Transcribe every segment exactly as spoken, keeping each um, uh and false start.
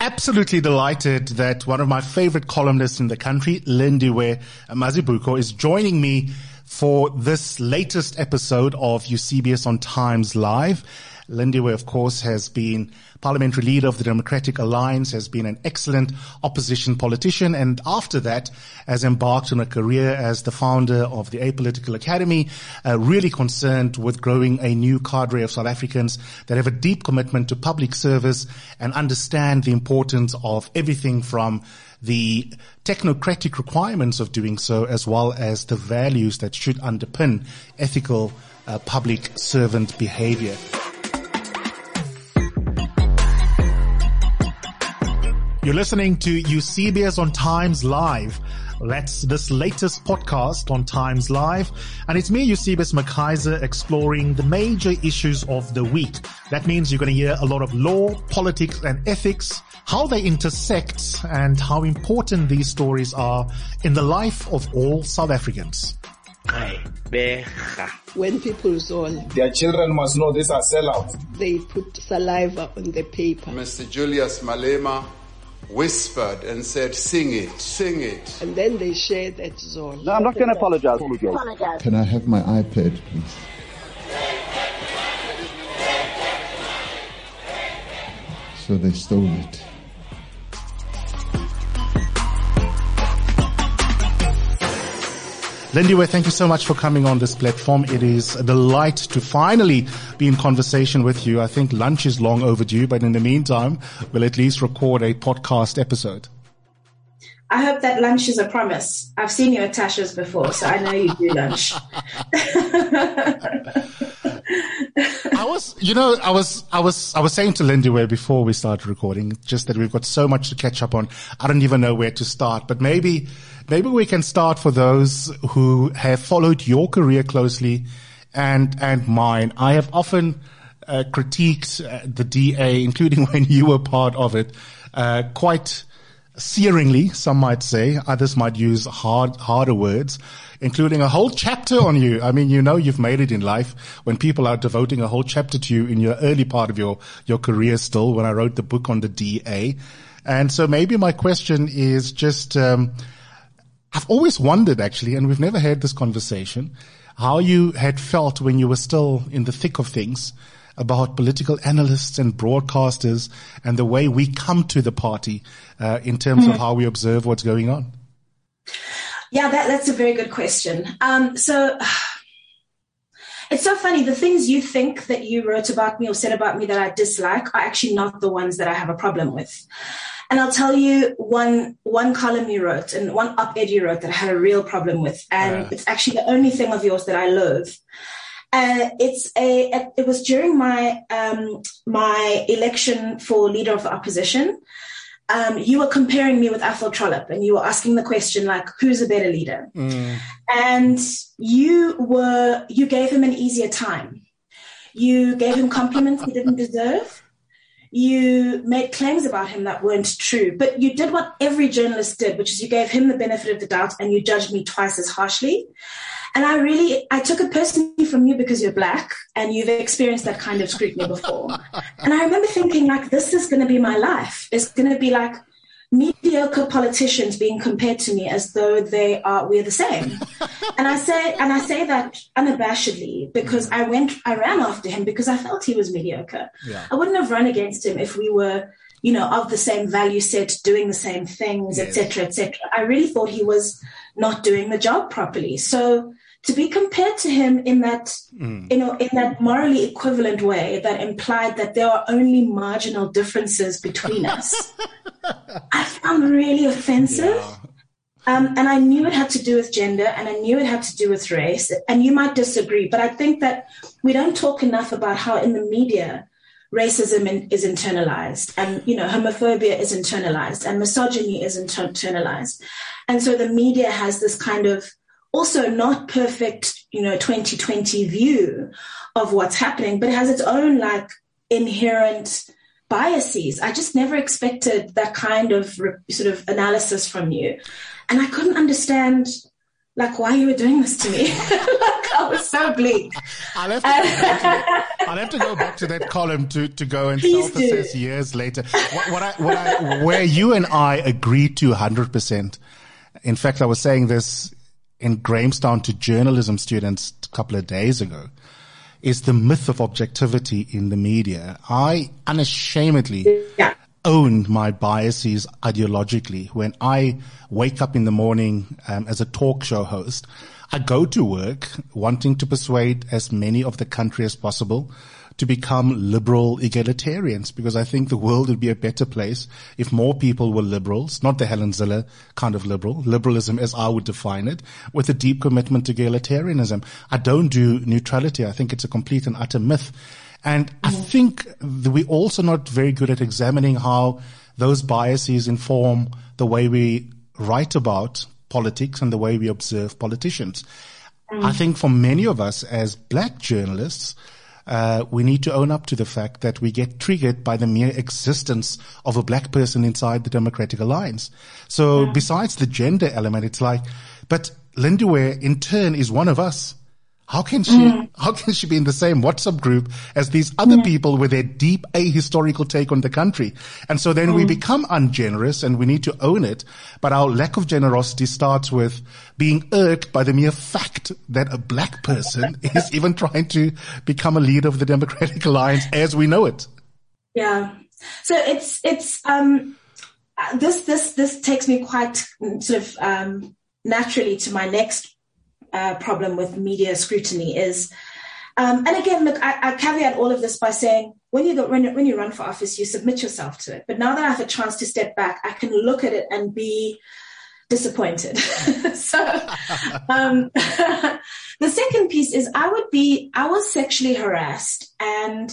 absolutely delighted that one of my favorite columnists in the country, Lindiwe Mazibuko, is joining me for this latest episode of Eusebius on Times Live. Lindiwe, of course, has been parliamentary leader of the Democratic Alliance, has been an excellent opposition politician, and after that has embarked on a career as the founder of the Apolitical Academy, uh, really concerned with growing a new cadre of South Africans that have a deep commitment to public service and understand the importance of everything from the technocratic requirements of doing so, as well as the values that should underpin ethical uh, public servant behavior. You're listening to Eusebius on Times Live. That's this latest podcast on Times Live. And it's me, Eusebius McKaiser, exploring the major issues of the week. That means you're going to hear a lot of law, politics, and ethics, how they intersect, and how important these stories are in the life of all South Africans. When people saw their children must know these are sellouts. They put saliva on the paper. Mister Julius Malema whispered and said, sing it, sing it. And then they shared that zone. No, I'm not going to apologize. Can I have my iPad, please? So they stole it. Lindiwe, thank you so much for coming on this platform. It is a delight to finally be in conversation with you. I think lunch is long overdue, but in the meantime, we'll at least record a podcast episode. I hope that lunch is a promise. I've seen you at Tasha's before, so I know you do lunch. I was, you know, I was, I was, I was saying to Lindiwe before we started recording, just that we've got so much to catch up on. I don't even know where to start, but maybe, maybe we can start for those who have followed your career closely and, and mine. I have often uh, critiqued uh, the D A, including when you were part of it, uh, quite searingly, some might say. Others might use hard, harder words, including a whole chapter on you. I mean, you know, you've made it in life when people are devoting a whole chapter to you in your early part of your, your career still, when I wrote the book on the D A. And so maybe my question is just, um, I've always wondered actually, and we've never had this conversation, how you had felt when you were still in the thick of things about political analysts and broadcasters and the way we come to the party uh, in terms mm-hmm. of how we observe what's going on. Yeah, that, that's a very good question. Um, so it's so funny. The things you think that you wrote about me or said about me that I dislike are actually not the ones that I have a problem with. And I'll tell you one one column you wrote and one op-ed you wrote that I had a real problem with. And yeah. It's actually the only thing of yours that I loathe. Uh, it's a, it was during my, um, my election for leader of the opposition. Um, you were comparing me with Athol Trollip and you were asking the question, like, who's a better leader? Mm. And you were, you gave him an easier time. You gave him compliments he didn't deserve. You made claims about him that weren't true, but you did what every journalist did, which is you gave him the benefit of the doubt and you judged me twice as harshly. And I really, I took it personally from you because you're black and you've experienced that kind of scrutiny before. And I remember thinking, like, this is going to be my life. It's going to be like mediocre politicians being compared to me as though they are, we're the same. And I say, and I say that unabashedly because I went, I ran after him because I felt he was mediocre. Yeah. I wouldn't have run against him if we were, you know, of the same value set, doing the same things, et cetera, et cetera. I really thought he was not doing the job properly. So to be compared to him in that, mm. you know, in that morally equivalent way that implied that there are only marginal differences between us, I found really offensive. Yeah. Um, and I knew it had to do with gender and I knew it had to do with race. And you might disagree, but I think that we don't talk enough about how in the media racism in, is internalized and, you know, homophobia is internalized and misogyny is inter- internalized. And so the media has this kind of also not perfect, you know, twenty twenty view of what's happening, but it has its own like inherent biases. I just never expected that kind of re- sort of analysis from you. And I couldn't understand like why you were doing this to me. Like, I was so bleak. I'll have to, go back to that, I'll have to go back to that column to, to go and Please self-assess do. years later. What, what I, what I, where you and I agreed to one hundred percent. In fact, I was saying this in Grahamstown to journalism students a couple of days ago, is the myth of objectivity in the media. I unashamedly Yeah. own my biases ideologically. When I wake up in the morning um, as a talk show host, I go to work wanting to persuade as many of the country as possible to become liberal egalitarians, because I think the world would be a better place if more people were liberals, not the Helen Ziller kind of liberal, liberalism as I would define it, with a deep commitment to egalitarianism. I don't do neutrality. I think it's a complete and utter myth. And I think that we're also not very good at examining how those biases inform the way we write about politics and the way we observe politicians. Mm. I think for many of us as black journalists, uh, we need to own up to the fact that we get triggered by the mere existence of a black person inside the Democratic Alliance. So yeah. Besides the gender element, it's like, but Lindiwe in turn is one of us. How can she, mm. how can she be in the same WhatsApp group as these other mm. people with their deep ahistorical take on the country? And so then mm. we become ungenerous and we need to own it. But our lack of generosity starts with being irked by the mere fact that a black person is even trying to become a leader of the Democratic Alliance as we know it. Yeah. So it's, it's, um, this, this, this takes me quite sort of, um, naturally to my next Uh, problem with media scrutiny is, um, and again, look, I, I caveat all of this by saying when you go, when, when you run for office, you submit yourself to it. But now that I have a chance to step back, I can look at it and be disappointed. so, um, the second piece is I would be, I was sexually harassed and,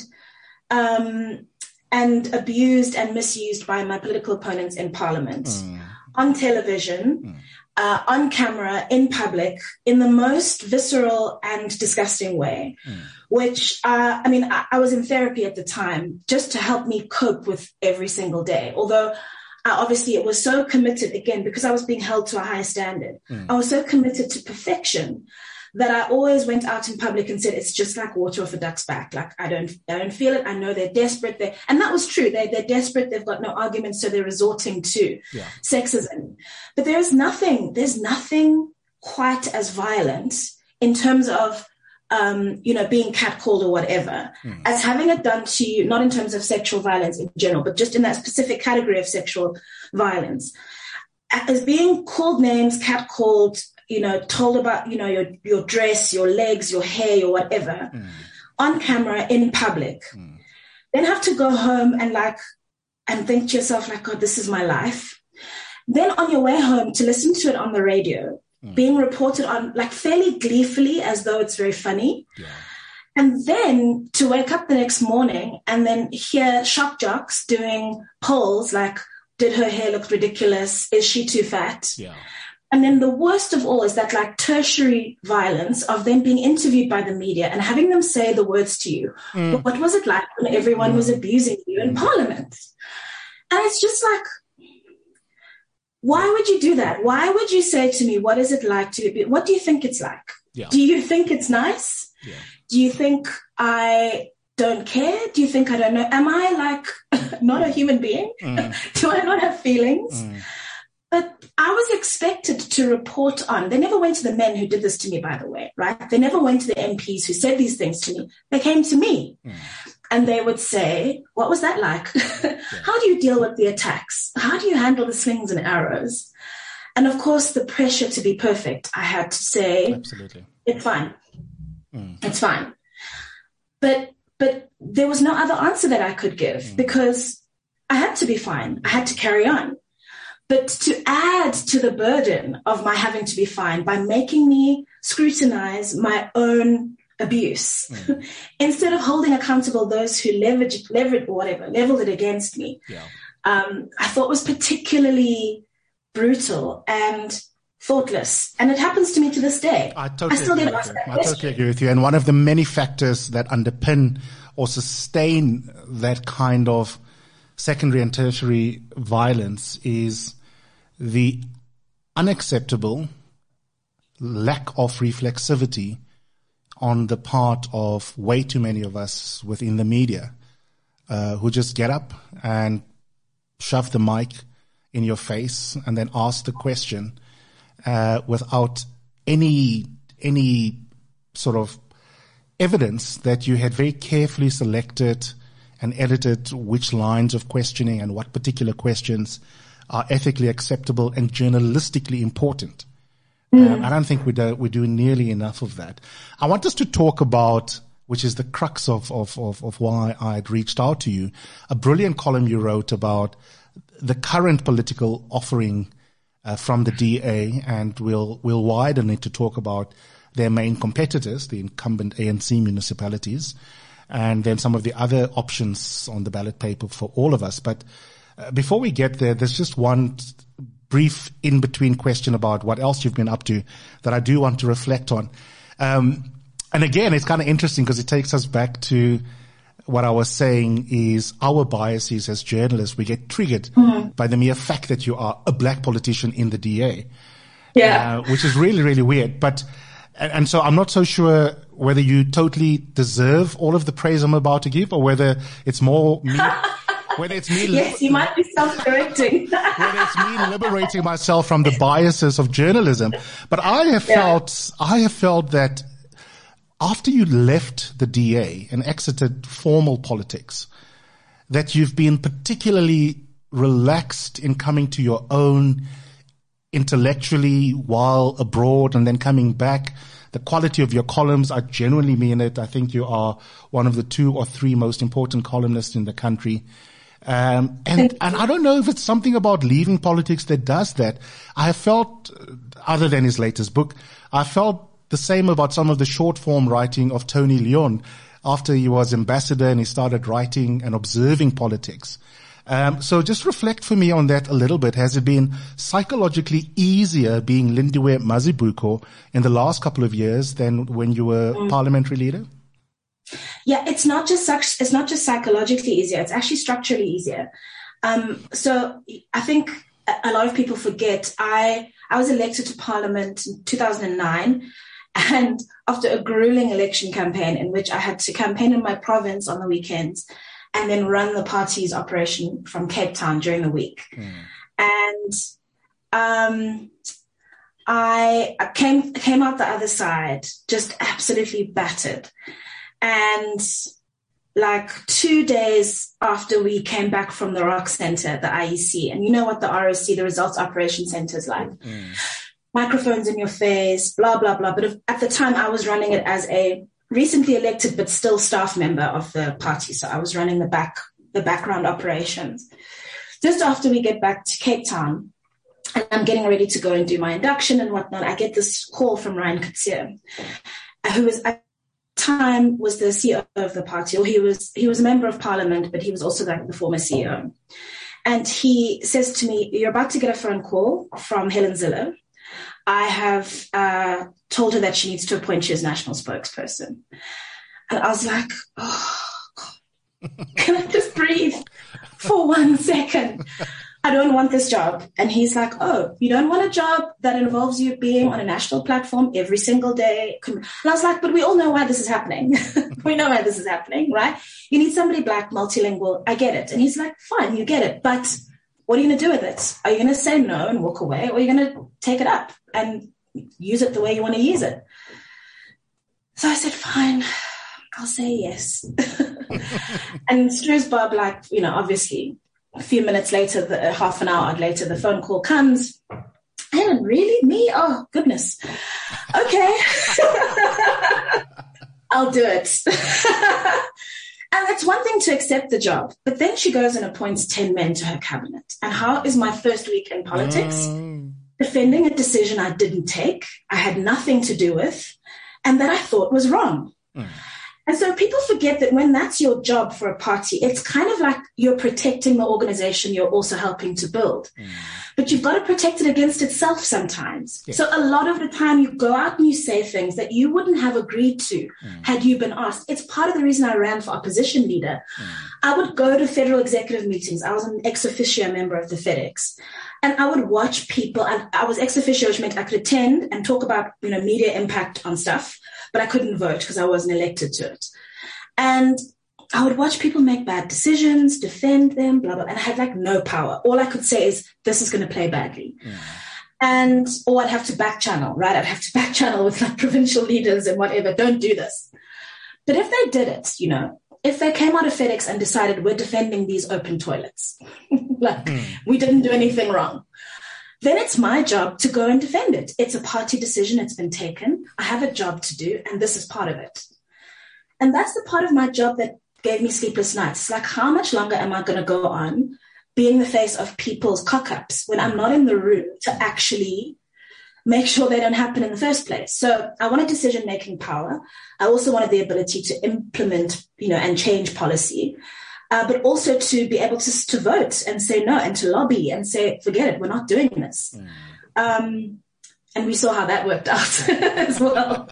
um, and abused and misused by my political opponents in Parliament, mm. on television. Mm. Uh, on camera, in public, in the most visceral and disgusting way, mm. which, uh, I mean, I, I was in therapy at the time just to help me cope with every single day. Although uh, obviously it was so committed, again, because I was being held to a high standard, mm. I was so committed to perfection that I always went out in public and said, it's just like water off a duck's back. Like, I don't, I don't feel it. I know they're desperate. They're, and that was true. They, they're desperate. They've got no arguments. So they're resorting to yeah. sexism. But there is nothing, there's nothing quite as violent in terms of, um, you know, being catcalled or whatever, mm. as having it done to you, not in terms of sexual violence in general, but just in that specific category of sexual violence. As being called names, catcalled, you know, told about, you know, your, your dress, your legs, your hair, or whatever, mm. on camera, in public, mm. then have to go home and like, and think to yourself like, God, this is my life. Then on your way home to listen to it on the radio, mm. being reported on like fairly gleefully as though it's very funny. Yeah. And then to wake up the next morning and then hear shock jocks doing polls like, did her hair look ridiculous? Is she too fat? Yeah. And then the worst of all is that like tertiary violence of them being interviewed by the media and having them say the words to you. Mm. What was it like when everyone mm. was abusing you in Parliament? And it's just like, why would you do that? Why would you say to me, what is it like to be, what do you think it's like? Yeah. Do you think it's nice? Yeah. Do you think I don't care? Do you think I don't know? Am I like not a human being? Mm. Do I not have feelings? Mm. But I was expected to report on, they never went to the men who did this to me, by the way, right? They never went to the M Ps who said these things to me. They came to me mm. and they would say, what was that like? Yeah. How do you deal with the attacks? How do you handle the slings and arrows? And of course, the pressure to be perfect, I had to say, absolutely, it's fine. Mm. It's fine. But, but there was no other answer that I could give mm. because I had to be fine. I had to carry on. But to add to the burden of my having to be fine by making me scrutinize my own abuse, mm. instead of holding accountable those who leveraged, leveraged or whatever, leveled it against me, yeah. um, I thought was particularly brutal and thoughtless. And it happens to me to this day. I totally, I still agree, get with asked I totally agree with you. And one of the many factors that underpin or sustain that kind of secondary and tertiary violence is the unacceptable lack of reflexivity on the part of way too many of us within the media uh, who just get up and shove the mic in your face and then ask the question uh, without any any sort of evidence that you had very carefully selected and edited which lines of questioning and what particular questions are ethically acceptable and journalistically important. Mm. Um, I don't think we do, we do nearly enough of that. I want us to talk about, which is the crux of, of, of, of why I'd reached out to you, a brilliant column you wrote about the current political offering uh, from the D A, and we'll, we'll widen it to talk about their main competitors, the incumbent A N C municipalities, and then some of the other options on the ballot paper for all of us. But uh, before we get there, there's just one brief in-between question about what else you've been up to that I do want to reflect on. Um, and again, it's kind of interesting because it takes us back to what I was saying is our biases as journalists. We get triggered mm-hmm. by the mere fact that you are a black politician in the D A. Yeah. Uh, which is really, really weird. But And, and so I'm not so sure whether you totally deserve all of the praise I'm about to give, or whether it's more me, whether it's me. Yes, you might be self-correcting. Whether it's me liberating myself from the biases of journalism. But I have yeah. felt, I have felt that after you left the D A and exited formal politics, that you've been particularly relaxed in coming to your own intellectually while abroad and then coming back. The quality of your columns, I genuinely mean it. I think you are one of the two or three most important columnists in the country. Um, and, and I don't know if it's something about leaving politics that does that. I have felt, other than his latest book, I felt the same about some of the short form writing of Tony Leon after he was ambassador and he started writing and observing politics. Um, so just reflect for me on that a little bit. Has it been psychologically easier being Lindiwe Mazibuko in the last couple of years than when you were mm. parliamentary leader? Yeah, it's not just it's not just psychologically easier. It's actually structurally easier. Um, so I think a lot of people forget I I was elected to parliament in two thousand nine, and after a grueling election campaign in which I had to campaign in my province on the weekends and then run the party's operation from Cape Town during the week. Mm. And um, I came came out the other side just absolutely battered. And like two days after we came back from the Rock Center, the I E C, and you know what the R O C, the Results Operation Center, is like. Mm. Microphones in your face, blah, blah, blah. But if, at the time, I was running it as a recently elected but still staff member of the party. So I was running the back, the background operations. Just after we get back to Cape Town, and I'm getting ready to go and do my induction and whatnot, I get this call from Ryan Coetzee, who was at the time was the C E O of the party, or he was he was a member of parliament, but he was also like the former C E O. And he says to me, "You're about to get a phone call from Helen Zille. I have uh, told her that she needs to appoint you as national spokesperson." And I was like, oh, God, can I just breathe for one second? I don't want this job. And he's like, oh, you don't want a job that involves you being on a national platform every single day? And I was like, but we all know why this is happening. We know why this is happening, right? You need somebody black, multilingual. I get it. And he's like, fine, you get it. But what are you going to do with it? Are you going to say no and walk away, or are you going to take it up and use it the way you want to use it? So I said, fine, I'll say yes. And Stru's Bob, like, you know, obviously a few minutes later, the, uh, half an hour later, the phone call comes. Helen, really? Me? Oh, goodness. Okay. I'll do it. And it's one thing to accept the job, but then she goes and appoints ten men to her cabinet. And how is my first week in politics? Mm. Defending a decision I didn't take, I had nothing to do with, and that I thought was wrong. Mm. And so people forget that when that's your job for a party, it's kind of like you're protecting the organization you're also helping to build. Mm. But you've got to protect it against itself sometimes. Yes. So a lot of the time you go out and you say things that you wouldn't have agreed to mm. had you been asked. It's part of the reason I ran for opposition leader. Mm. I would go to federal executive meetings. I was an ex officio member of the FedEx. And I would watch people, and I was ex officio, which meant I could attend and talk about, you know, media impact on stuff. but I couldn't vote because I wasn't elected to it. And I would watch people make bad decisions, defend them, blah, blah, and I had like no power. All I could say is, this is going to play badly. Mm. And, or I'd have to back channel, right? I'd have to back channel with like provincial leaders and whatever. Don't do this. But if they did it, you know, if they came out of FedEx and decided we're defending these open toilets, like mm. we didn't do anything wrong, then it's my job to go and defend it. It's a party decision. It's been taken. I have a job to do, and this is part of it. And that's the part of my job that gave me sleepless nights. It's like, how much longer am I going to go on being the face of people's cock-ups when I'm not in the room to actually make sure they don't happen in the first place? So I wanted decision-making power. I also wanted the ability to implement, you know, and change policy, uh, but also to be able to, to vote and say no, and to lobby and say, forget it, we're not doing this. Mm. Um, and we saw how that worked out as well.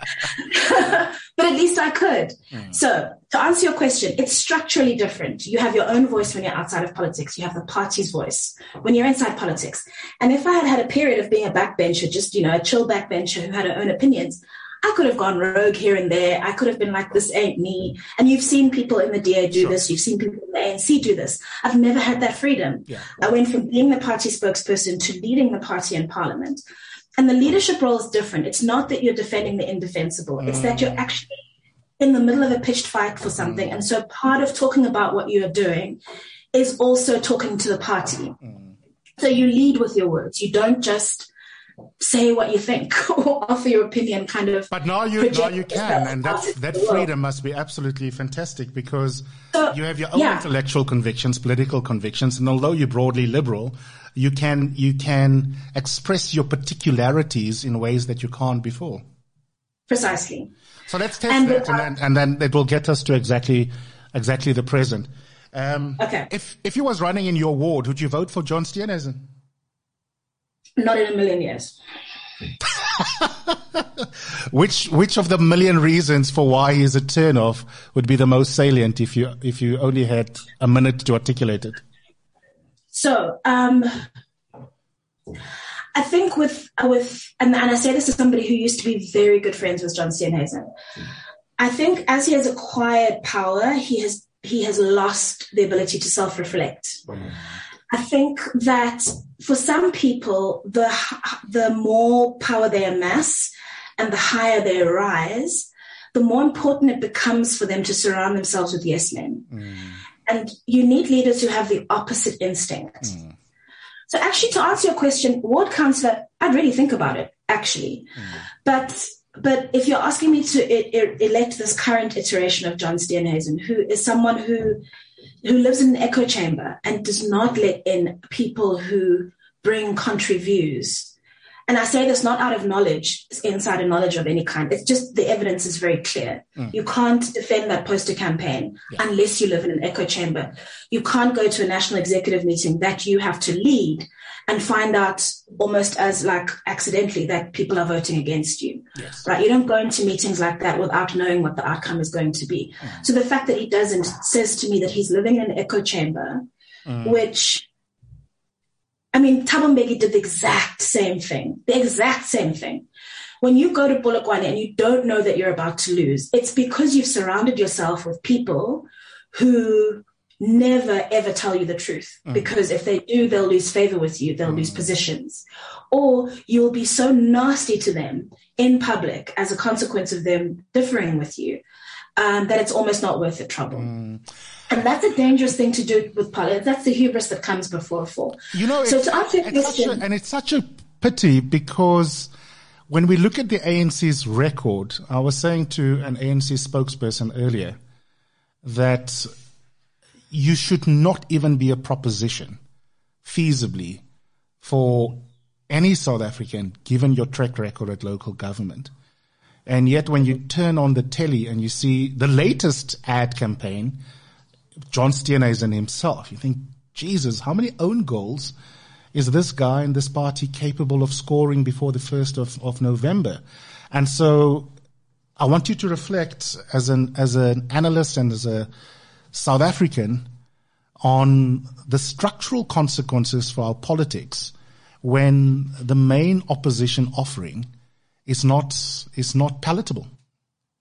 But at least I could. Mm. So to answer your question, it's structurally different. You have your own voice when you're outside of politics. You have the party's voice when you're inside politics. And if I had had a period of being a backbencher, just, you know, a chill backbencher who had her own opinions, I could have gone rogue here and there. I could have been like, this ain't me. And you've seen people in the D A do sure. this. You've seen people in the A N C do this. I've never had that freedom. Yeah. I went from being the party spokesperson to leading the party in parliament. And the leadership role is different. It's not that you're defending the indefensible. Mm. It's that you're actually in the middle of a pitched fight for something. Mm. And so part of talking about what you are doing is also talking to the party. Mm. So you lead with your words. You don't just say what you think or offer your opinion kind of. But now you, now you can. And that, that freedom must be absolutely fantastic because so, you have your own yeah. intellectual convictions, political convictions. And although you're broadly liberal, you can, you can express your particularities in ways that you can't before. Precisely. So let's test and that, uh, and, then, and then it will get us to exactly, exactly the present. Um, okay. If, if you was running in your ward, would you vote for John Steenhuisen? Not in a million years. which, which of the million reasons for why he's a turnoff would be the most salient if you, if you only had a minute to articulate it? So, um, I think with, with, and, and I say this as somebody who used to be very good friends with John Steenhuisen. I think as he has acquired power, he has, he has lost the ability to self-reflect. Mm. I think that for some people, the, the more power they amass and the higher they rise, the more important it becomes for them to surround themselves with yes men. Mm. And you need leaders who have the opposite instinct. Mm. So actually, to answer your question, ward councillor, I'd really think about it, actually. Mm. But but if you're asking me to e- e- elect this current iteration of John Steenhuisen, who is someone who who lives in an echo chamber and does not let in people who bring contrary views, and I say this not out of knowledge, insider knowledge of any kind. It's just the evidence is very clear. Mm. You can't defend that poster campaign yeah. unless you live in an echo chamber. You can't go to a national executive meeting that you have to lead and find out almost as like accidentally that people are voting against you, yes. right? You don't go into meetings like that without knowing what the outcome is going to be. Mm. So the fact that he doesn't says to me that he's living in an echo chamber, mm. which, I mean, Thabo Mbeki did the exact same thing, the exact same thing. When you go to Polokwane and you don't know that you're about to lose, it's because you've surrounded yourself with people who never, ever tell you the truth. Mm. Because if they do, they'll lose favor with you. They'll mm. lose positions. Or you'll be so nasty to them in public as a consequence of them differing with you um, that it's almost not worth the trouble. Mm. And that's a dangerous thing to do with politics. That's the hubris that comes before a fall. You know, so it's, to answer your it's question, such a, and it's such a pity because when we look at the A N C's record, I was saying to an A N C spokesperson earlier that you should not even be a proposition feasibly for any South African, given your track record at local government. And yet when you turn on the telly and you see the latest ad campaign, John Steenhuisen himself, you think, Jesus, how many own goals is this guy and this party capable of scoring before the first of, of November? And so I want you to reflect as an, as an analyst and as a South African on the structural consequences for our politics when the main opposition offering is not, is not palatable.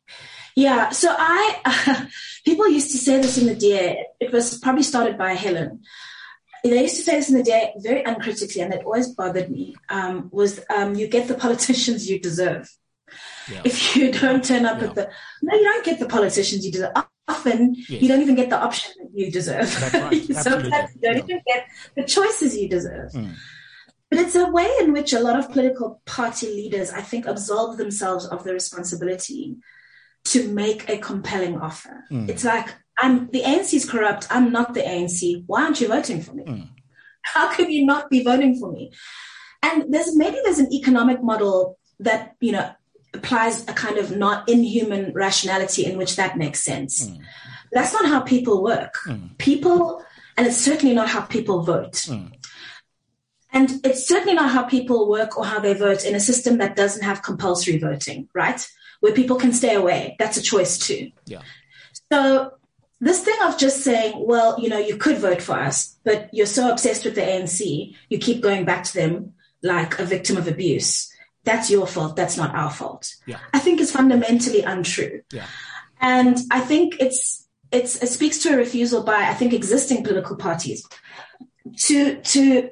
Yeah, so I, uh, people used to say this in the D A. It was probably started by Helen. They used to say this in the D A very uncritically, and that always bothered me, um, was um, you get the politicians you deserve. Yeah. If you don't turn up yeah. at the... No, you don't get the politicians you deserve. Often, yes. you don't even get the option that you deserve. That's right. Sometimes you don't yeah. even get the choices you deserve. Mm. But it's a way in which a lot of political party leaders, I think, absolve themselves of the responsibility to make a compelling offer. Mm. It's like, I'm the A N C is corrupt. I'm not the A N C. Why aren't you voting for me? Mm. How can you not be voting for me? And there's maybe there's an economic model that, you know, applies a kind of not inhuman rationality in which that makes sense. Mm. That's not how people work. Mm. People, and it's certainly not how people vote. Mm. And it's certainly not how people work or how they vote in a system that doesn't have compulsory voting, right? Where people can stay away. That's a choice too. Yeah. So this thing of just saying, well, you know, you could vote for us, but you're so obsessed with the A N C, you keep going back to them like a victim of abuse. That's your fault. That's not our fault. Yeah. I think it's fundamentally untrue. Yeah. And I think it's, it's, it speaks to a refusal by, I think, existing political parties to, to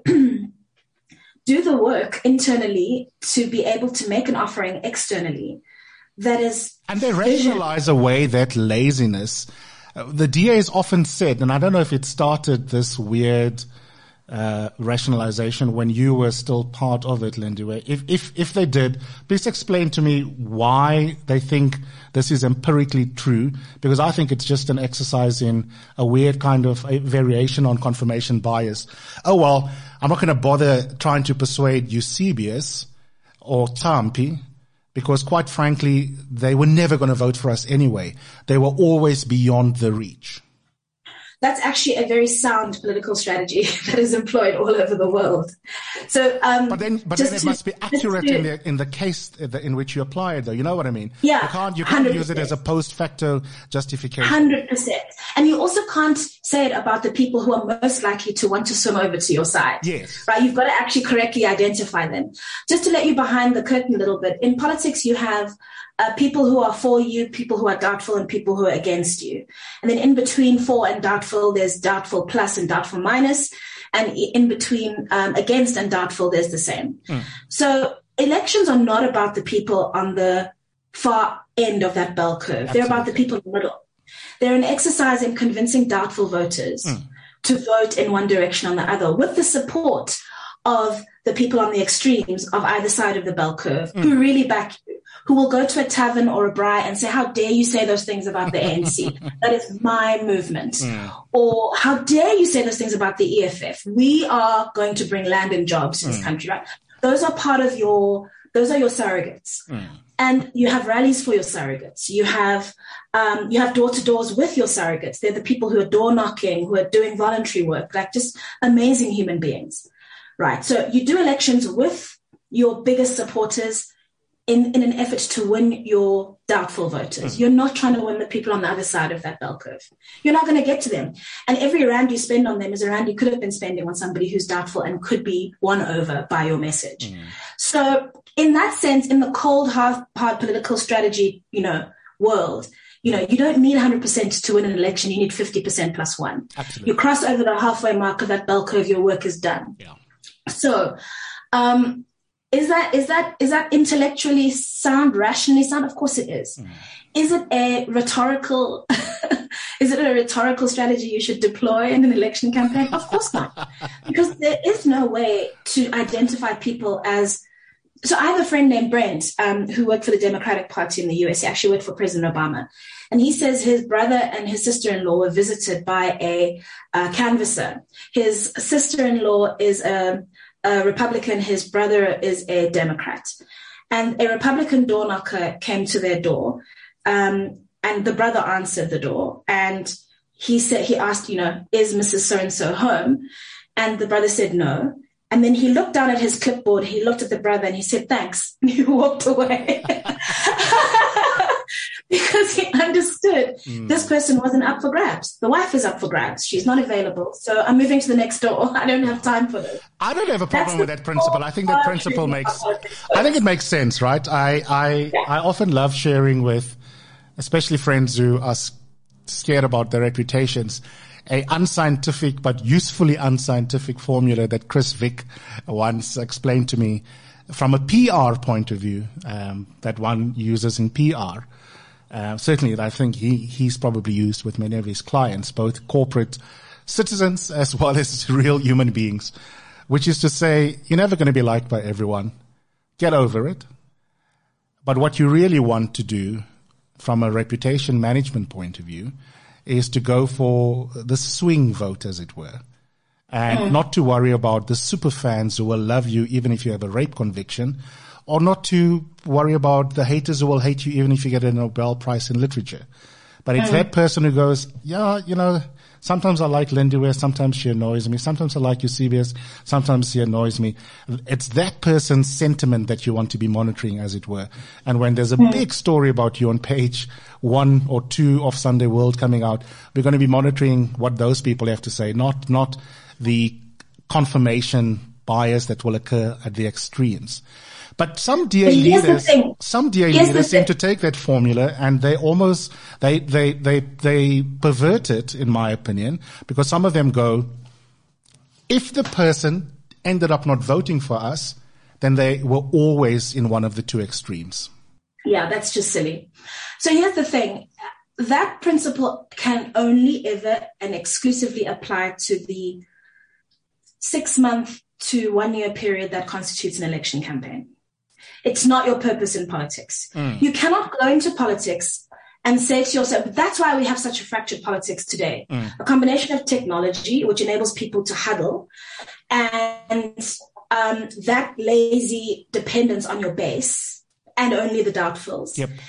do the work internally to be able to make an offering externally that is. And they rationalize away that laziness. Uh, the D A is often said, and I don't know if it started this weird Uh, rationalization when you were still part of it, Lindiwe. If, if, if they did, please explain to me why they think this is empirically true, because I think it's just an exercise in a weird kind of a variation on confirmation bias. Oh, well, I'm not going to bother trying to persuade Eusebius or Tampi, because quite frankly, they were never going to vote for us anyway. They were always beyond the reach. That's actually a very sound political strategy that is employed all over the world. So, um, but then, but then it to, must be accurate to, in the in the case in which you apply it, though. You know what I mean? Yeah, you can't you can't use it as a post facto justification. Hundred percent, and you also can't say it about the people who are most likely to want to swim over to your side. Yes, right. You've got to actually correctly identify them. Just to let you behind the curtain a little bit, in politics, you have Uh, people who are for you, people who are doubtful, and people who are against you. And then in between for and doubtful, there's doubtful plus and doubtful minus. And in between um, against and doubtful, there's the same. Mm. So elections are not about the people on the far end of that bell curve. Absolutely. They're about the people in the middle. They're an exercise in convincing doubtful voters mm. to vote in one direction or the other with the support of the people on the extremes of either side of the bell curve mm. who really back you, who will go to a tavern or a braai and say, how dare you say those things about the A N C? That is my movement. Mm. Or how dare you say those things about the E F F? We are going to bring land and jobs to this mm. country, right? Those are part of your, those are your surrogates. Mm. And you have rallies for your surrogates. You have, um, you have door-to-doors with your surrogates. They're the people who are door knocking, who are doing voluntary work, like just amazing human beings, right? So you do elections with your biggest supporters in, in an effort to win your doubtful voters. Mm. You're not trying to win the people on the other side of that bell curve. You're not going to get to them. And every rand you spend on them is a rand you could have been spending on somebody who's doubtful and could be won over by your message. Mm. So in that sense, in the cold, hard, hard political strategy, you know, world, you know, you don't need one hundred percent to win an election. You need fifty percent plus one. Absolutely. You cross over the halfway mark of that bell curve, your work is done. Yeah. So, um, Is that is that is that intellectually sound, rationally sound? Of course it is. Mm. Is it a rhetorical is it a rhetorical strategy you should deploy in an election campaign? Of course not. Because there is no way to identify people as so I have a friend named Brent, um, who worked for the Democratic Party in the U S. He actually worked for President Obama. And he says his brother and his sister-in-law were visited by a uh, canvasser. His sister-in-law is a a Republican, his brother is a Democrat. And a Republican door knocker came to their door, um, and the brother answered the door. And he said, he asked, you know, is Missus So-and-so home? And the brother said no. And then he looked down at his clipboard, he looked at the brother and he said, thanks. And he walked away. Because he understood mm. this person wasn't up for grabs. The wife is up for grabs. She's not available. So I'm moving to the next door. I don't have time for this. I don't have a problem That's with that principle. I think that principle makes, I think it makes sense, right? I, I, yeah. I often love sharing with especially friends who are scared about their reputations, a unscientific but usefully unscientific formula that Chris Vick once explained to me from a P R point of view, um, that one uses in P R. Uh, certainly, I think he, he's probably used with many of his clients, both corporate citizens as well as real human beings, which is to say, you're never going to be liked by everyone. Get over it. But what you really want to do from a reputation management point of view is to go for the swing vote, as it were, and mm. not to worry about the super fans who will love you even if you have a rape conviction, or not to worry about the haters who will hate you even if you get a Nobel Prize in literature. But it's mm. that person who goes, yeah, you know, sometimes I like Lindy Ware, sometimes she annoys me, sometimes I like Eusebius, sometimes she annoys me. It's that person's sentiment that you want to be monitoring, as it were. And when there's a mm. big story about you on page one or two of Sunday World coming out, we're going to be monitoring what those people have to say, not, not the confirmation bias that will occur at the extremes. But some D A leaders, some D A leaders seem to take that formula and they almost, they, they, they, they pervert it, in my opinion, because some of them go, if the person ended up not voting for us, then they were always in one of the two extremes. Yeah, that's just silly. So here's the thing. That principle can only ever and exclusively apply to the six month to one year period that constitutes an election campaign. It's not your purpose in politics. Mm. You cannot go into politics and say to yourself, that's why we have such a fractured politics today. Mm. A combination of technology, which enables people to huddle, and um, that lazy dependence on your base and only the doubtfuls yep.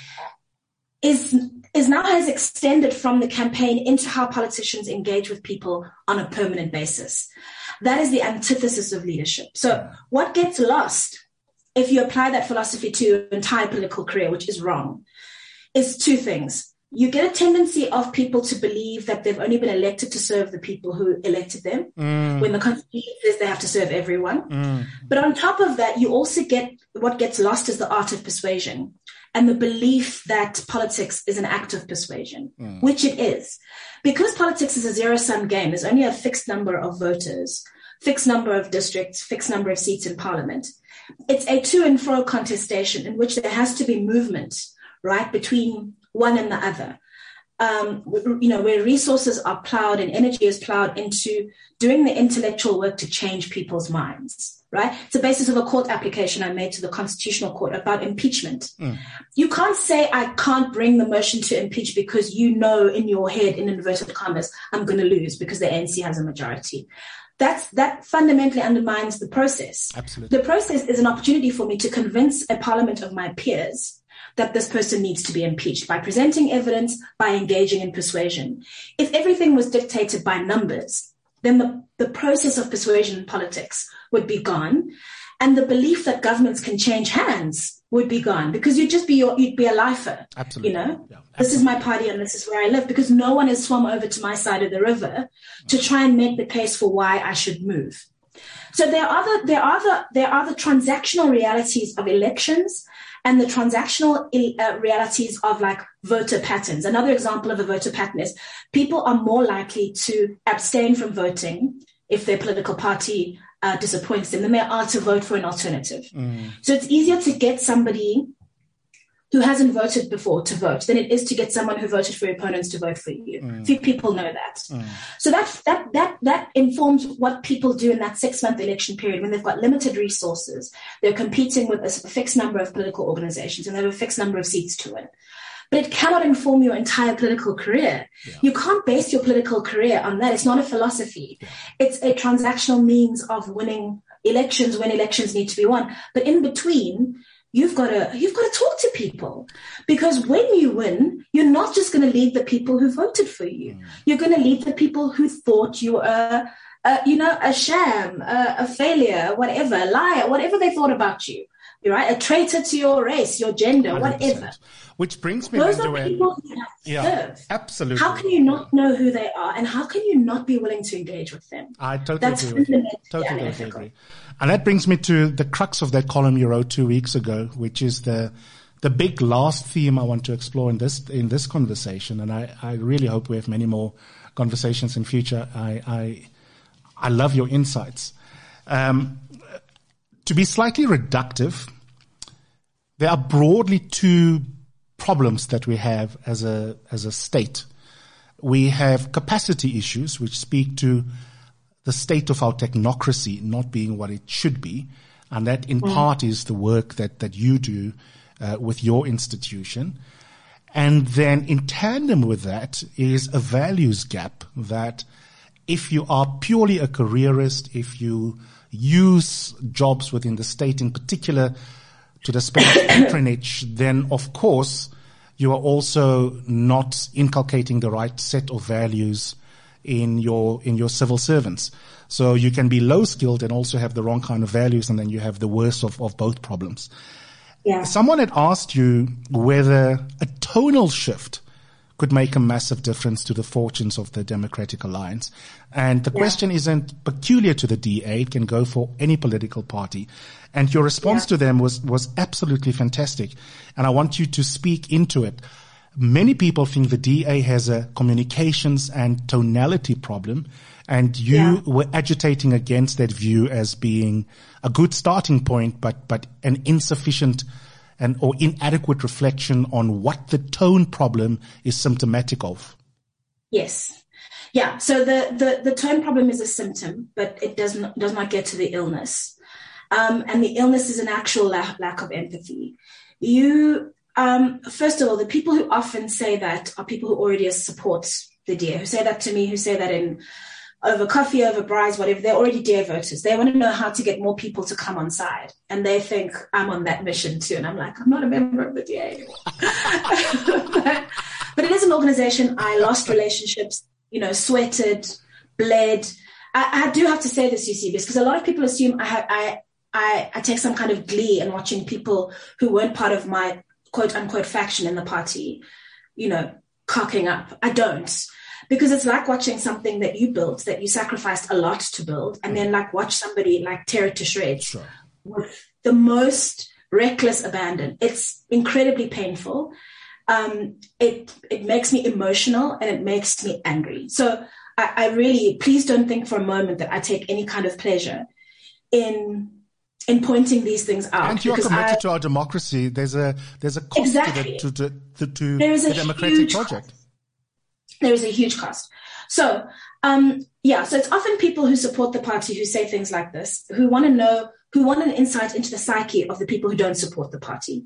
is is now has extended from the campaign into how politicians engage with people on a permanent basis. That is the antithesis of leadership. So what gets lost if you apply that philosophy to your entire political career, which is wrong, is two things. You get a tendency of people to believe that they've only been elected to serve the people who elected them, mm. when the Constitution says they have to serve everyone. Mm. But on top of that, you also get what gets lost is the art of persuasion and the belief that politics is an act of persuasion, mm. which it is. Because politics is a zero-sum game, there's only a fixed number of voters, fixed number of districts, fixed number of seats in parliament. It's a to and fro contestation in which there has to be movement, right, between one and the other. Um, you know, where resources are plowed and energy is plowed into doing the intellectual work to change people's minds, right? It's the basis of a court application I made to the Constitutional Court about impeachment. Mm. You can't say, I can't bring the motion to impeach because you know in your head, in inverted commas, I'm going to lose because the A N C has a majority. That's, that fundamentally undermines the process. Absolutely. The process is an opportunity for me to convince a parliament of my peers that this person needs to be impeached by presenting evidence, by engaging in persuasion. If everything was dictated by numbers, then the, the process of persuasion in politics would be gone, and the belief that governments can change hands would be gone, because you'd just be your, you'd be a lifer. Absolutely. You know, yeah, this is my party and this is where I live, because no one has swum over to my side of the river to try and make the case for why I should move. So there are the, there are the, there are the transactional realities of elections and the transactional uh, realities of like voter patterns. Another example of a voter pattern is people are more likely to abstain from voting if their political party uh, disappoints them than they are to vote for an alternative. Mm. So it's easier to get somebody who hasn't voted before to vote than it is to get someone who voted for your opponents to vote for you. Mm. Few people know that. Mm. So that, that, that, that informs what people do in that six-month election period when they've got limited resources. They're competing with a fixed number of political organizations and they have a fixed number of seats to win. But it cannot inform your entire political career. Yeah. You can't base your political career on that. It's not a philosophy. Yeah. It's a transactional means of winning elections when elections need to be won. But in between, You've got to, you've got to talk to people, because when you win, you're not just going to lead the people who voted for you. Mm. You're going to lead the people who thought you were, a, a, you know, a sham, a, a failure, whatever, a liar, whatever they thought about you. You're right, a traitor to your race, your gender, one hundred percent. Whatever. Which brings me Those to are where, people who have yeah, served. Absolutely. How can you not know who they are, and how can you not be willing to engage with them? I totally That's agree with you. Totally unethical. agree. And that brings me to the crux of that column you wrote two weeks ago, which is the the big last theme I want to explore in this in this conversation, and I, I really hope we have many more conversations in future. I I, I love your insights. Um, to be slightly reductive, there are broadly two problems that we have as a as a state. We have capacity issues, which speak to the state of our technocracy not being what it should be, and that in mm. part is the work that that you do uh, with your institution. And then in tandem with that is a values gap that if you are purely a careerist, if you use jobs within the state in particular to dispense patronage, then of course you are also not inculcating the right set of values in your in your civil servants. So you can be low skilled and also have the wrong kind of values, and then you have the worst of, of both problems. Yeah. Someone had asked you whether a tonal shift could make a massive difference to the fortunes of the Democratic Alliance. And the yeah. question isn't peculiar to the D A. It can go for any political party. And your response yeah. to them was, was absolutely fantastic. And I want you to speak into it. Many people think the D A has a communications and tonality problem. And you yeah. were agitating against that view as being a good starting point, but, but an insufficient and or inadequate reflection on what the tone problem is symptomatic of. Yes. Yeah. So the, the, the tone problem is a symptom, but it does not, does not get to the illness. Um, and the illness is an actual lack, lack of empathy. You, um, first of all, the people who often say that are people who already support the D A, who say that to me, who say that in over coffee, over braais, whatever, they're already D A voters. They want to know how to get more people to come on side. And they think I'm on that mission too. And I'm like, I'm not a member of the D A anymore. but, but it is an organization. I lost relationships, you know, sweated, bled. I, I do have to say this, you see, because a lot of people assume I, have, I, I, I take some kind of glee in watching people who weren't part of my quote unquote faction in the party, you know, cocking up. I don't. Because it's like watching something that you built, that you sacrificed a lot to build, and then like watch somebody like tear it to shreds sure. with the most reckless abandon. It's incredibly painful. Um, it it makes me emotional and it makes me angry. So I, I really, please don't think for a moment that I take any kind of pleasure in in pointing these things out. And you are committed I, to our democracy. There's a there's a cost exactly. to the, to, to, to there is the a democratic project. Cost. There is a huge cost. So, um, yeah, so it's often people who support the party who say things like this, who want to know, who want an insight into the psyche of the people who don't support the party.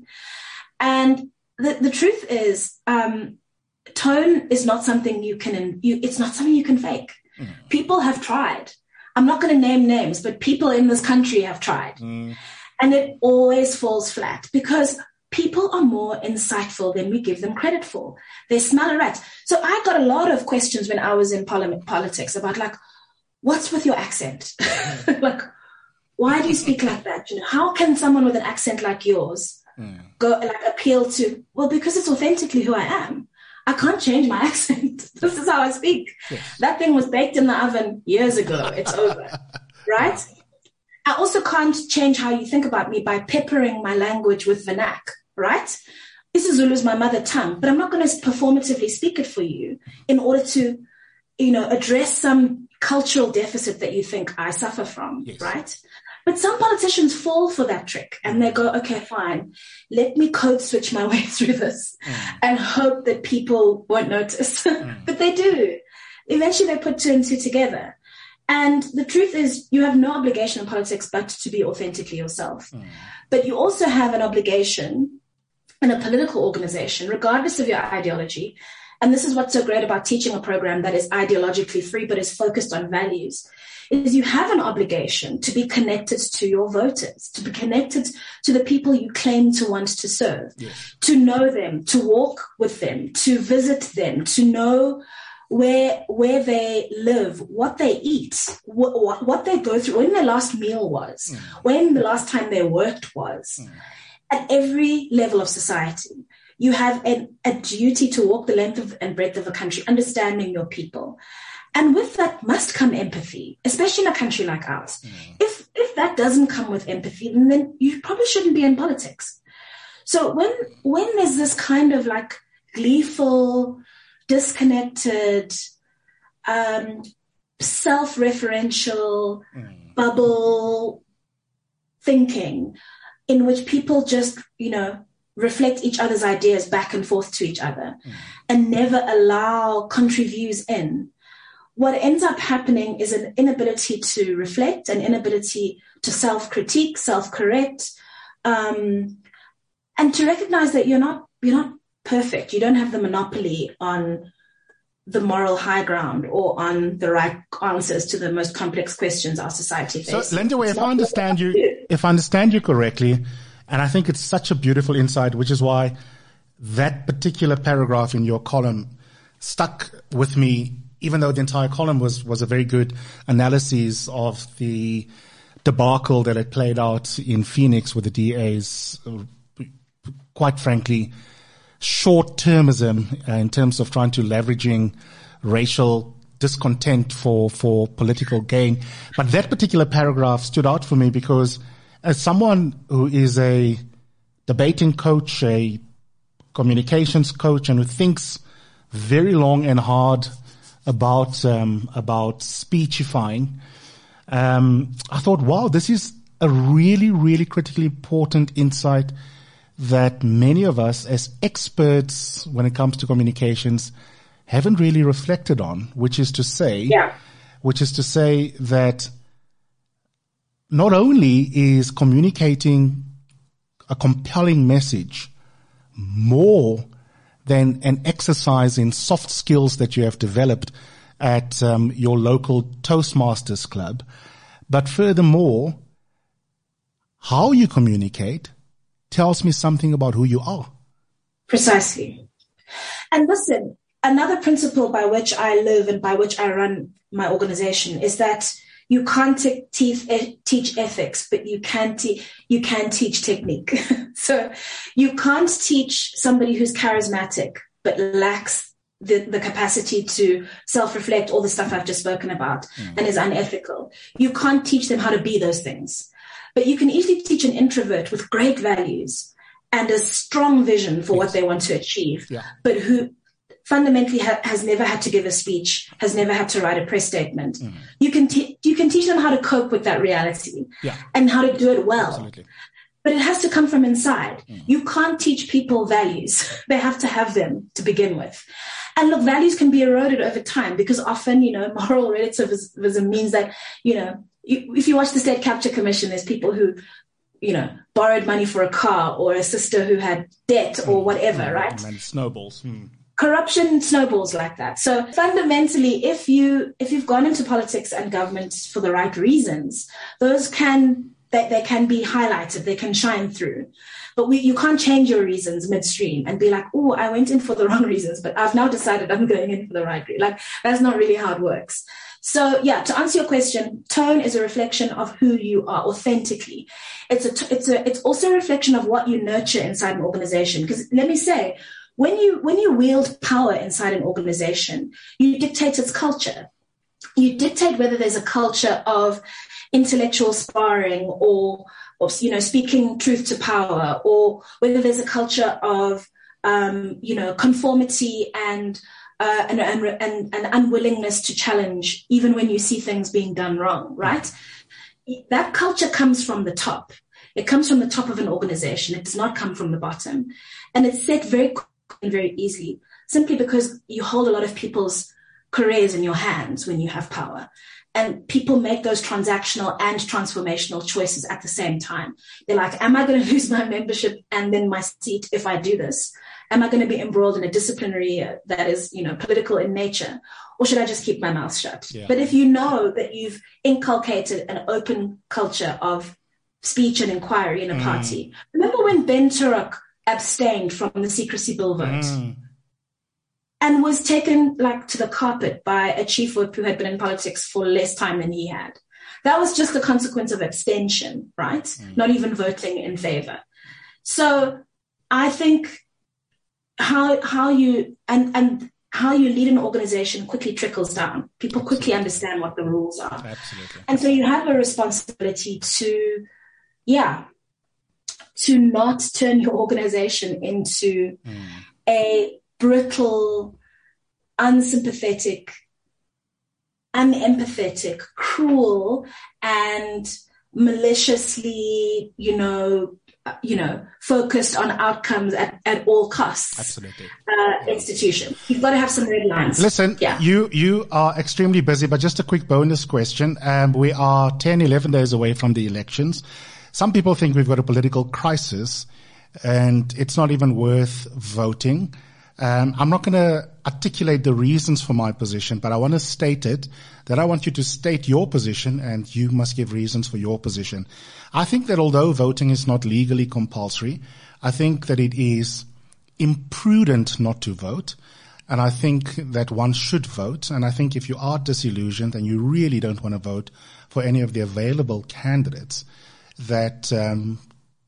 And the, the truth is, um, tone is not something you can, you, it's not something you can fake. Mm. People have tried. I'm not going to name names, but people in this country have tried. Mm. And it always falls flat because people are more insightful than we give them credit for. They smell a rat. So I got a lot of questions when I was in parliament politics about like, what's with your accent? Like, why do you speak like that? You know, how can someone with an accent like yours mm. go like appeal to? Well, because it's authentically who I am. I can't change my accent. This is how I speak. Yes. That thing was baked in the oven years ago. It's over, right? I also can't change how you think about me by peppering my language with vernac, right? isiZulu is my mother tongue, but I'm not going to performatively speak it for you in order to, you know, address some cultural deficit that you think I suffer from, yes. right? But some politicians fall for that trick and they go, okay, fine, let me code switch my way through this mm. and hope that people won't notice. Mm. But they do. Eventually they put two and two together. And the truth is you have no obligation in politics but to be authentically yourself. Mm. But you also have an obligation in a political organization, regardless of your ideology. And this is what's so great about teaching a program that is ideologically free but is focused on values, is you have an obligation to be connected to your voters, to be connected to the people you claim to want to serve, yes. to know them, to walk with them, to visit them, to know where where they live, what they eat, what, what they go through, when their last meal was, mm. when the last time they worked was. Mm. At every level of society, you have a, a duty to walk the length of, and breadth of the country, understanding your people. And with that must come empathy, especially in a country like ours. Mm. If if that doesn't come with empathy, then, then you probably shouldn't be in politics. So when when there's this kind of like gleeful, disconnected, um, self-referential mm. bubble thinking in which people just, you know, reflect each other's ideas back and forth to each other mm. and never allow contrary views in, what ends up happening is an inability to reflect, an inability to self-critique, self-correct, um, and to recognize that you're not you're not perfect. You don't have the monopoly on the moral high ground or on the right answers to the most complex questions our society faces. So, Lindiwe, if I understand you, if I understand you correctly, and I think it's such a beautiful insight, which is why that particular paragraph in your column stuck with me, even though the entire column was, was a very good analysis of the debacle that had played out in Phoenix with the D A's, quite frankly, short-termism uh, in terms of trying to leveraging racial discontent for, for political gain. But that particular paragraph stood out for me because as someone who is a debating coach, a communications coach, and who thinks very long and hard about um, about speechifying, um, I thought, wow, this is a really, really critically important insight that many of us as experts when it comes to communications haven't really reflected on, which is to say, yeah. which is to say that not only is communicating a compelling message more than an exercise in soft skills that you have developed at um, your local Toastmasters club, but furthermore, how you communicate tells me something about who you are. Precisely. And listen, another principle by which I live and by which I run my organization is that you can't te- te- teach ethics, but you can, te- you can teach technique. So you can't teach somebody who's charismatic but lacks the, the capacity to self-reflect, all the stuff I've just spoken about, mm. and is unethical. You can't teach them how to be those things. But you can easily teach an introvert with great values and a strong vision for yes. what they want to achieve, yeah. but who fundamentally ha- has never had to give a speech, has never had to write a press statement. Mm. You can te- you can teach them how to cope with that reality yeah. and how to do it well. Absolutely. But it has to come from inside. Mm. You can't teach people values. They have to have them to begin with. And look, values can be eroded over time because often, you know, moral relativism means that, you know, you, if you watch the State Capture Commission, there's people who, you know, borrowed money for a car or a sister who had debt or whatever, mm. right? And snowballs. Mm. Corruption snowballs like that. So fundamentally, if you if you've gone into politics and government for the right reasons, those can they, they can be highlighted, they can shine through. But we, you can't change your reasons midstream and be like, oh, I went in for the wrong reasons, but I've now decided I'm going in for the right reason. Like, that's not really how it works. So, yeah, to answer your question, tone is a reflection of who you are authentically. It's a, it's a, it's also a reflection of what you nurture inside an organization. Because let me say, when you when you wield power inside an organization, you dictate its culture. You dictate whether there's a culture of intellectual sparring or, or you know, speaking truth to power, or whether there's a culture of, um, you know, conformity and, uh, and, and, and, and unwillingness to challenge, even when you see things being done wrong, right? That culture comes from the top. It comes from the top of an organization. It does not come from the bottom. And it's set very quickly and very easily, simply because you hold a lot of people's careers in your hands when you have power. And people make those transactional and transformational choices at the same time. They're like, am I going to lose my membership and then my seat if I do this? Am I going to be embroiled in a disciplinary uh, that is, you know, political in nature? Or should I just keep my mouth shut? Yeah. But if you know that you've inculcated an open culture of speech and inquiry in a mm. party. Remember when Ben Turok abstained from the secrecy bill vote mm. and was taken like to the carpet by a chief whip who had been in politics for less time than he had? That was just the consequence of abstention, right? Mm. Not even voting in favor. So I think how how you and and how you lead an organization quickly trickles down. People Absolutely. quickly understand what the rules are. Absolutely. And so you have a responsibility to, yeah, to not turn your organization into mm. a brittle, unsympathetic, unempathetic, cruel, and maliciously, you know, you know, focused on outcomes at, at all costs. Absolutely. Uh, yeah. Institution. You've got to have some red lines. Listen, yeah. you, you are extremely busy, but just a quick bonus question. Um, we are ten, eleven days away from the elections. Some people think we've got a political crisis and it's not even worth voting. Um, I'm not going to articulate the reasons for my position, but I want to state it, that I want you to state your position and you must give reasons for your position. I think that although voting is not legally compulsory, I think that it is imprudent not to vote. And I think that one should vote. And I think if you are disillusioned and you really don't want to vote for any of the available candidates, that, um,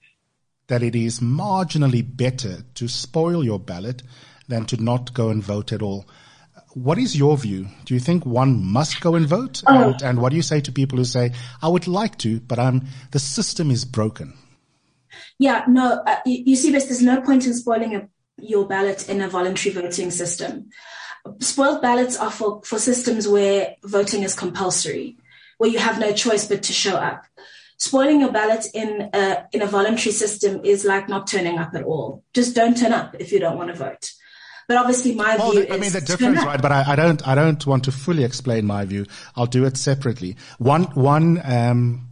that it is marginally better to spoil your ballot than to not go and vote at all. What is your view? Do you think one must go and vote? Oh. And, and what do you say to people who say, I would like to, but I'm, the system is broken? Yeah, no, uh, you, you see, there's no point in spoiling a, your ballot in a voluntary voting system. Spoiled ballots are for, for systems where voting is compulsory, where you have no choice but to show up. Spoiling your ballot in a, in a voluntary system is like not turning up at all. Just don't turn up if you don't want to vote. But obviously my well, view the, is... I mean, the difference, right, but I, I don't, I don't want to fully explain my view. I'll do it separately. One, one, um,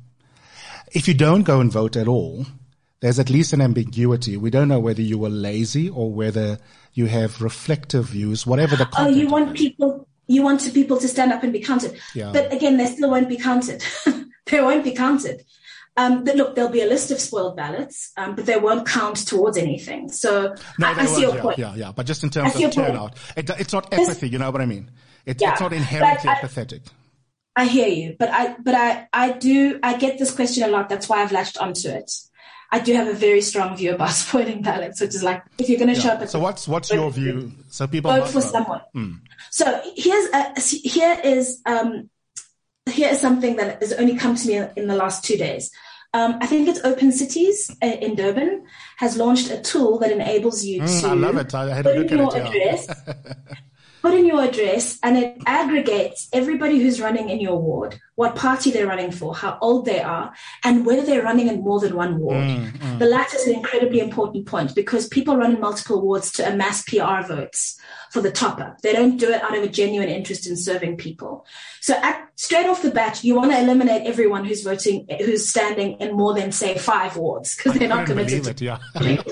if you don't go and vote at all, there's at least an ambiguity. We don't know whether you were lazy or whether you have reflective views, whatever the content. Oh, you want people, you want people to stand up and be counted. Yeah. But again, they still won't be counted. They won't be counted. Um, but look, there'll be a list of spoiled ballots, um, but they won't count towards anything. So no, I, I see your yeah, point. Yeah, yeah, but just in terms of turnout, it, it's not apathy. You know what I mean? It, yeah, it's not inherently I, apathetic. I hear you, but I, but I, I do, I get this question a lot. That's why I've latched onto it. I do have a very strong view about spoiling ballots, which is like, if you're going to yeah. show up at so what's what's your view? So people vote for know. someone. Mm. So here's a, here is um here is something that has only come to me in the last two days. Um, I think it's Open Cities in Durban has launched a tool that enables you mm, to I love it. I had put a look in at your it, yeah. address, put in your address, and it aggregates everybody who's running in your ward, what party they're running for, how old they are, and whether they're running in more than one ward. Mm, mm. The latter is an incredibly important point because people run in multiple wards to amass P R votes for the top-up. They don't do it out of a genuine interest in serving people. So at, straight off the bat, you want to eliminate everyone who's voting, who's standing in more than, say, five wards because they're not committed it, to yeah.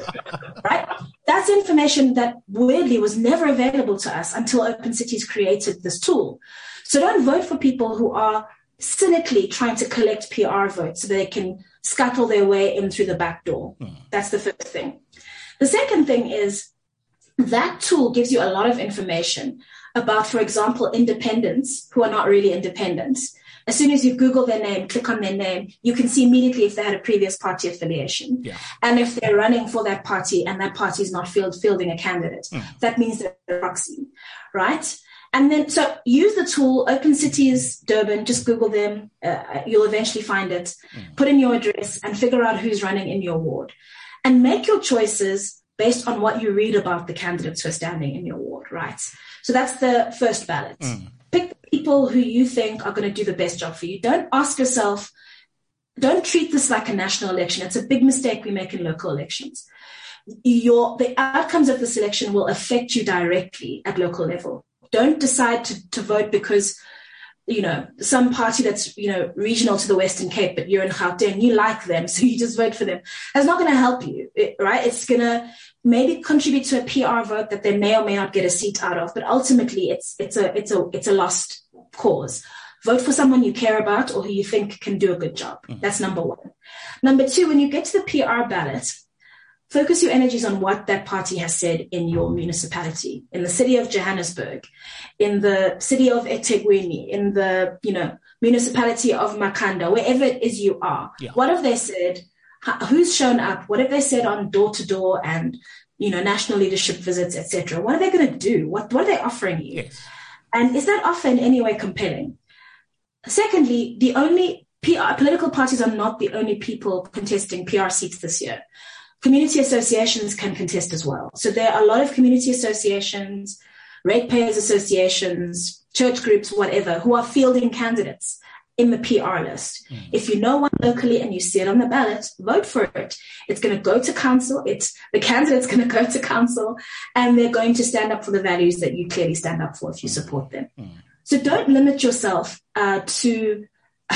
right? That's information that weirdly was never available to us until Open Cities created this tool. So don't vote for people who are cynically trying to collect P R votes so they can scuttle their way in through the back door. Hmm. That's the first thing. The second thing is that tool gives you a lot of information about, for example, independents who are not really independents. As soon as you Google their name, click on their name, you can see immediately if they had a previous party affiliation. Yeah. And if they're running for that party and that party is not field, fielding a candidate, mm. that means they're a proxy, right? And then, so use the tool, Open Cities, Durban, just Google them. Uh, you'll eventually find it. Mm. Put in your address and figure out who's running in your ward. And make your choices based on what you read about the candidates who are standing in your ward, right? So that's the first ballot. Mm. Pick the people who you think are going to do the best job for you. Don't ask yourself, don't treat this like a national election. It's a big mistake we make in local elections. Your, the outcomes of this election will affect you directly at local level. Don't decide to, to vote because, you know, some party that's, you know, regional to the Western Cape, but you're in Gauteng, you like them, so you just vote for them. That's not going to help you, right? It's going to maybe contribute to a P R vote that they may or may not get a seat out of, but ultimately it's it's a it's a it's a lost cause. Vote for someone you care about or who you think can do a good job. Mm-hmm. That's number one. Number two, when you get to the P R ballot, focus your energies on what that party has said in your municipality, in the city of Johannesburg, in the city of eThekwini, in the, you know, municipality of Makhanda, wherever it is you are. Yeah. What have they said? Who's shown up? What have they said on door-to-door and, you know, national leadership visits, et cetera? What are they going to do? What, what are they offering you? Yes. And is that offer in any way compelling? Secondly, the only P R, political parties are not the only people contesting P R seats this year. Community associations can contest as well. So there are a lot of community associations, ratepayers associations, church groups, whatever, who are fielding candidates in the P R list. Mm. If you know one locally and you see it on the ballot, vote for it. It's going to go to council. It's the candidate's going to go to council, and they're going to stand up for the values that you clearly stand up for if you support them. Mm. So don't limit yourself uh, to,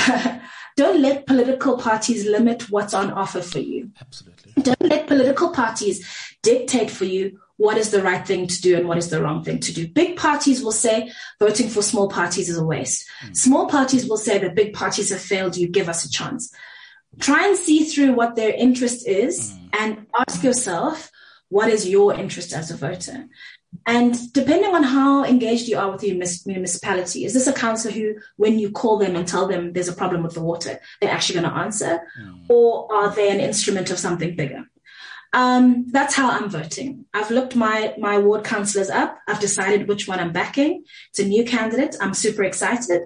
don't let political parties limit what's on offer for you. Absolutely. Don't let political parties dictate for you what is the right thing to do and what is the wrong thing to do. Big parties will say voting for small parties is a waste. Mm. Small parties will say that big parties have failed you, give us a chance. Try and see through what their interest is mm. and ask yourself, what is your interest as a voter? And depending on how engaged you are with your municipality, is this a councillor who, when you call them and tell them there's a problem with the water, they're actually going to answer? Mm. Or are they an instrument of something bigger? Um, that's how I'm voting. I've looked my, my ward councillors up. I've decided which one I'm backing. It's a new candidate. I'm super excited.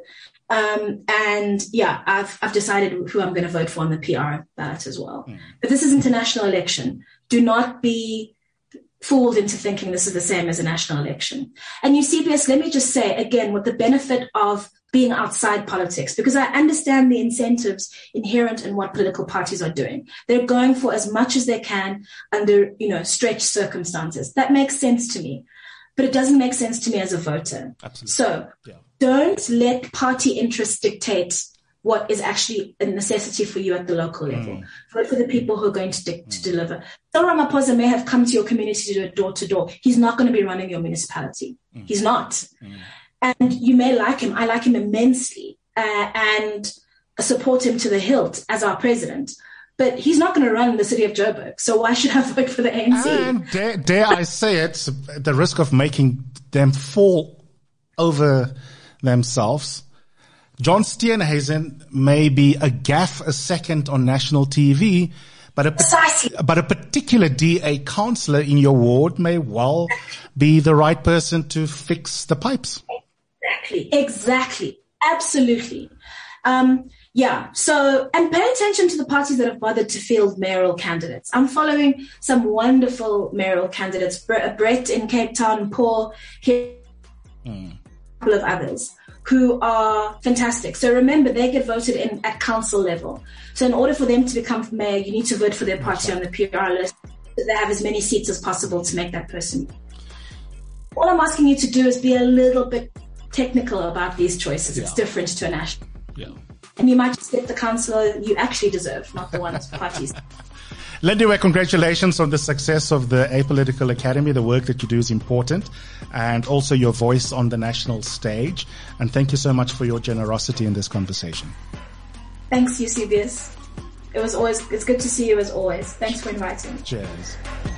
Um, and yeah, I've, I've decided who I'm going to vote for on the P R ballot as well. Mm. But this is international election. Do not be fooled into thinking this is the same as a national election. And you C B S, let me just say again, with the benefit of being outside politics, because I understand the incentives inherent in what political parties are doing. They're going for as much as they can under, you know, stretched circumstances. That makes sense to me, but it doesn't make sense to me as a voter. Absolutely. So yeah. Don't let party interests dictate what is actually a necessity for you at the local level. Mm. Vote for the people who are going to, de- to mm. deliver. Cyril Ramaphosa may have come to your community to do it door to door. He's not going to be running your municipality. Mm. He's not. Mm. And you may like him. I like him immensely uh, and support him to the hilt as our president. But he's not going to run the city of Joburg. So why should I vote for the A N C? And dare, dare I say it, the risk of making them fall over themselves. John Steenhuisen may be a gaffe a second on national T V, but a, but a particular D A councillor in your ward may well be the right person to fix the pipes. Exactly, exactly, absolutely. Um, yeah, so, and pay attention to the parties that have bothered to field mayoral candidates. I'm following some wonderful mayoral candidates, Brett in Cape Town, Paul here, mm. a couple of others, who are fantastic. So remember, they get voted in at council level. So in order for them to become mayor, you need to vote for their party on the P R list. So they have as many seats as possible to make that person. All I'm asking you to do is be a little bit technical about these choices. Yeah. It's different to a national. Yeah. And you might just get the councillor you actually deserve, not the ones parties. Lindiwe, congratulations on the success of the Apolitical Academy. The work that you do is important, and also your voice on the national stage. And thank you so much for your generosity in this conversation. Thanks, U C B S. It was always, it's good to see you as always. Thanks for inviting me. Cheers.